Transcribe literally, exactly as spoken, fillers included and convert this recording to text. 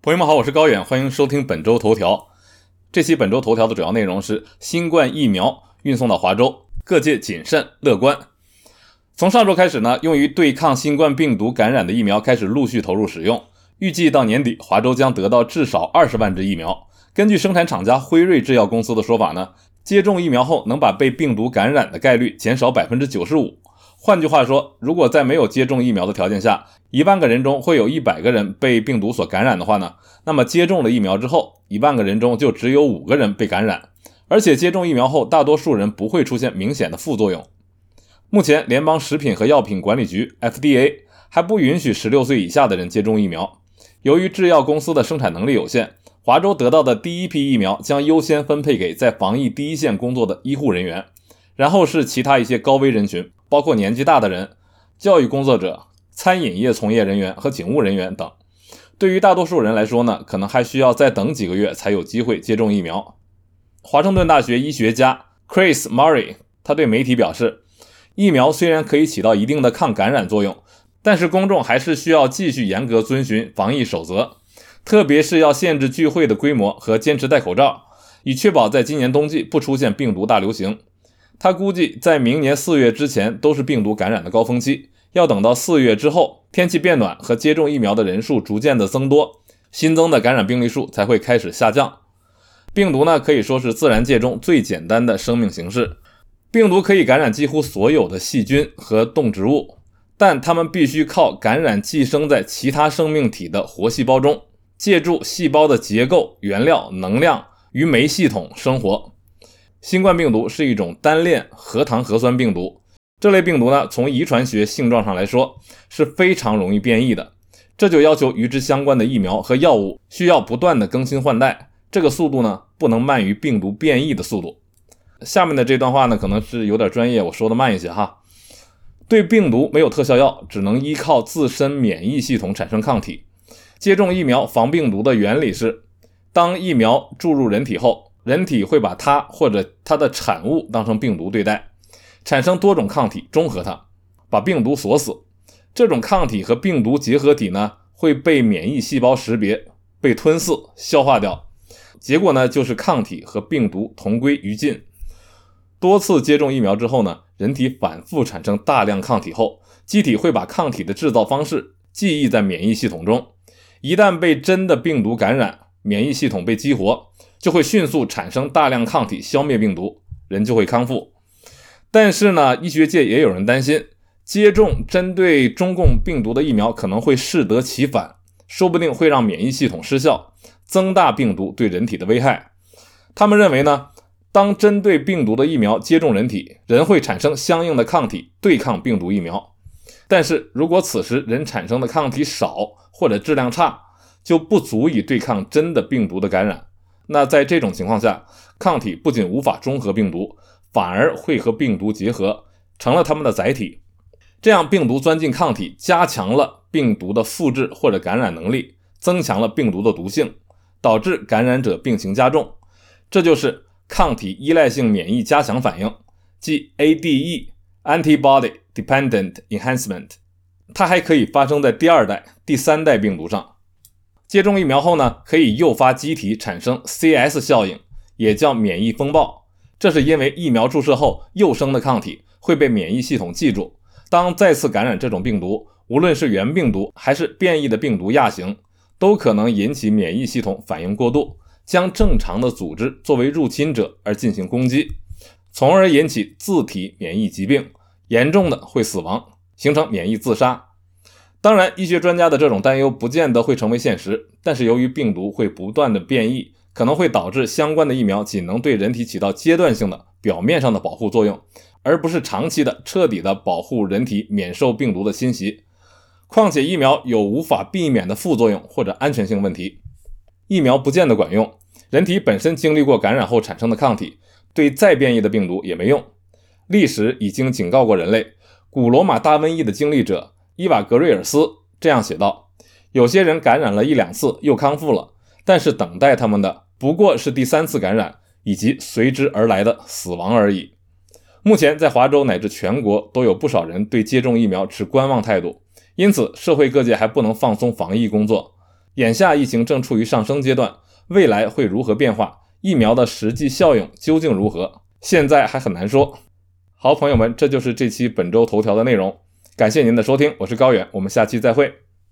朋友们好，我是高远，欢迎收听本周头条。这期本周头条的主要内容是新冠疫苗运送到华州，各界谨慎乐观。从上周开始呢，用于对抗新冠病毒感染的疫苗开始陆续投入使用，预计到年底华州将得到至少二十万支疫苗。根据生产厂家辉瑞制药公司的说法呢，接种疫苗后能把被病毒感染的概率减少 百分之九十五。换句话说，如果在没有接种疫苗的条件下，一万个人中会有一百个人被病毒所感染的话呢，那么接种了疫苗之后，一万个人中就只有五个人被感染，而且接种疫苗后大多数人不会出现明显的副作用。目前联邦食品和药品管理局 F D A 还不允许十六岁以下的人接种疫苗。由于制药公司的生产能力有限，华州得到的第一批疫苗将优先分配给在防疫第一线工作的医护人员，然后是其他一些高危人群，包括年纪大的人、教育工作者、餐饮业从业人员和警务人员等。对于大多数人来说呢，可能还需要再等几个月才有机会接种疫苗。华盛顿大学医学家 Chris Murray 他对媒体表示，疫苗虽然可以起到一定的抗感染作用，但是公众还是需要继续严格遵循防疫守则，特别是要限制聚会的规模和坚持戴口罩，以确保在今年冬季不出现病毒大流行。他估计在明年四月之前都是病毒感染的高峰期，要等到四月之后，天气变暖和接种疫苗的人数逐渐的增多，新增的感染病例数才会开始下降。病毒呢，可以说是自然界中最简单的生命形式。病毒可以感染几乎所有的细菌和动植物，但它们必须靠感染寄生在其他生命体的活细胞中，借助细胞的结构、原料、能量与酶系统生活。新冠病毒是一种单链核糖核酸病毒，这类病毒呢，从遗传学性状上来说是非常容易变异的，这就要求与之相关的疫苗和药物需要不断的更新换代，这个速度呢，不能慢于病毒变异的速度。下面的这段话呢，可能是有点专业，我说的慢一些哈。对病毒没有特效药，只能依靠自身免疫系统产生抗体。接种疫苗防病毒的原理是，当疫苗注入人体后，人体会把它或者它的产物当成病毒对待，产生多种抗体中和它，把病毒锁死。这种抗体和病毒结合体呢，会被免疫细胞识别，被吞噬消化掉，结果呢，就是抗体和病毒同归于尽。多次接种疫苗之后呢，人体反复产生大量抗体后，机体会把抗体的制造方式记忆在免疫系统中，一旦被真的病毒感染，免疫系统被激活，就会迅速产生大量抗体消灭病毒，人就会康复。但是呢，医学界也有人担心，接种针对中共病毒的疫苗可能会适得其反，说不定会让免疫系统失效，增大病毒对人体的危害。他们认为呢，当针对病毒的疫苗接种人体，人会产生相应的抗体对抗病毒疫苗。但是如果此时人产生的抗体少或者质量差，就不足以对抗真的病毒的感染。那在这种情况下，抗体不仅无法中和病毒，反而会和病毒结合，成了它们的载体。这样病毒钻进抗体，加强了病毒的复制或者感染能力，增强了病毒的毒性，导致感染者病情加重。这就是抗体依赖性免疫加强反应，即 A D E Antibody Dependent Enhancement。 它还可以发生在第二代、第三代病毒上。接种疫苗后呢，可以诱发机体产生 C S 效应，也叫免疫风暴。这是因为疫苗注射后幼生的抗体会被免疫系统记住，当再次感染这种病毒，无论是原病毒还是变异的病毒亚型，都可能引起免疫系统反应过度，将正常的组织作为入侵者而进行攻击，从而引起自体免疫疾病，严重的会死亡，形成免疫自杀。当然，医学专家的这种担忧不见得会成为现实，但是由于病毒会不断的变异，可能会导致相关的疫苗仅能对人体起到阶段性的表面上的保护作用，而不是长期的彻底的保护人体免受病毒的侵袭。况且疫苗有无法避免的副作用或者安全性问题，疫苗不见得管用，人体本身经历过感染后产生的抗体，对再变异的病毒也没用。历史已经警告过人类，古罗马大瘟疫的经历者伊瓦格瑞尔斯这样写道，有些人感染了一两次又康复了，但是等待他们的不过是第三次感染以及随之而来的死亡而已。目前在华州乃至全国都有不少人对接种疫苗持观望态度，因此社会各界还不能放松防疫工作。 眼下疫情正处于上升阶段，未来会如何变化？疫苗的实际效用究竟如何？现在还很难说。好，朋友们，这就是这期本周头条的内容，感谢您的收听，我是高远，我们下期再会。